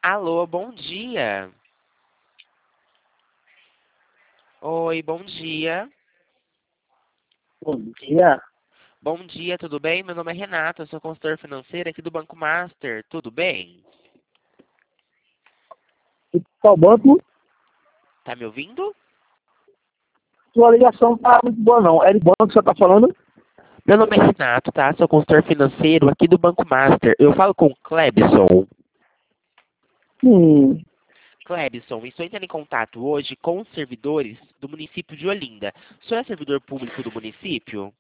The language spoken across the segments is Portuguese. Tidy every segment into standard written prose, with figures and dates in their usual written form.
Alô, bom dia. Oi, bom dia. Bom dia. Bom dia, tudo bem? Meu nome é Renato, eu sou consultor financeiro aqui do Banco Master. Tudo bem? E qual banco? Tá me ouvindo? Sua ligação não tá muito boa, não. É de banco que você tá falando? Meu nome é Renato, tá? Sou consultor financeiro aqui do Banco Master. Eu falo com o Klebson. Hum, Klebson, estou entrando em contato hoje com os servidores do município de Olinda. O senhor é servidor público do município?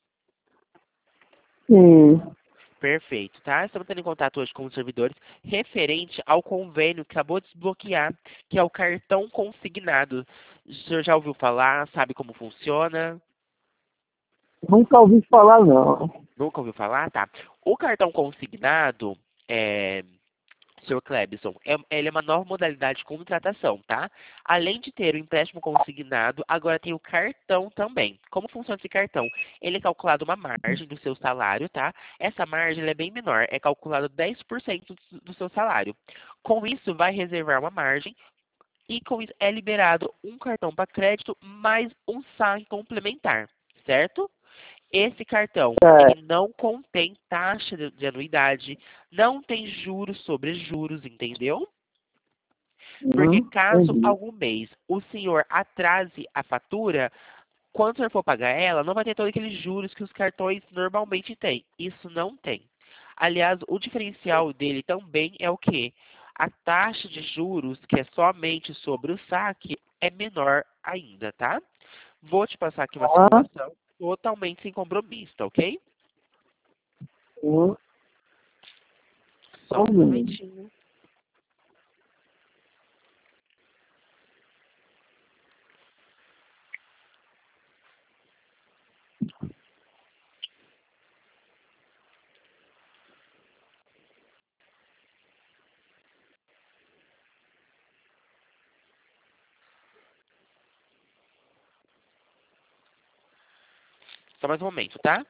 hum. Perfeito, tá? Estamos tendo em contato hoje com os servidores referente ao convênio que acabou de desbloquear, que é o cartão consignado. O senhor já ouviu falar? Sabe como funciona? Nunca ouvi falar, não. Nunca ouviu falar? Tá. O cartão consignado, é, Sr. Klebson, ele é uma nova modalidade de contratação, tá? Além de ter o empréstimo consignado, agora tem o cartão também. Como funciona esse cartão? Ele é calculado uma margem do seu salário, tá? Essa margem ela é bem menor, é calculado 10% do seu salário. Com isso, vai reservar uma margem e com isso é liberado um cartão para crédito mais um saque complementar, certo? Esse cartão, É, ele não contém taxa de anuidade, não tem juros sobre juros, entendeu? Porque caso entendi. algum mês o senhor atrase a fatura, quando o senhor for pagar ela, não vai ter todos aqueles juros que os cartões normalmente têm. Isso não tem. Aliás, o diferencial dele também é o quê? A taxa de juros, que é somente sobre o saque, é menor ainda, tá? Vou te passar aqui uma Ah, simulação totalmente sem compromisso, tá ok? hum, Só um hum. momentinho. Só mais um momento, tá?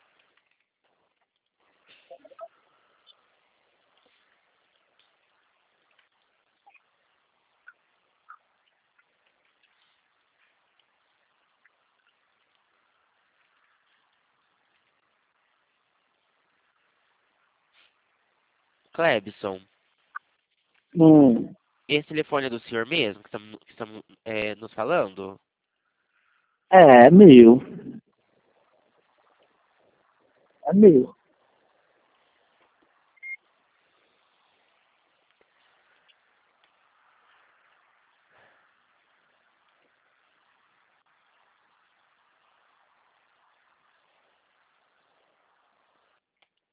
Clebson, Hum. esse telefone é do senhor mesmo que estamos nos falando? É meu. É meu.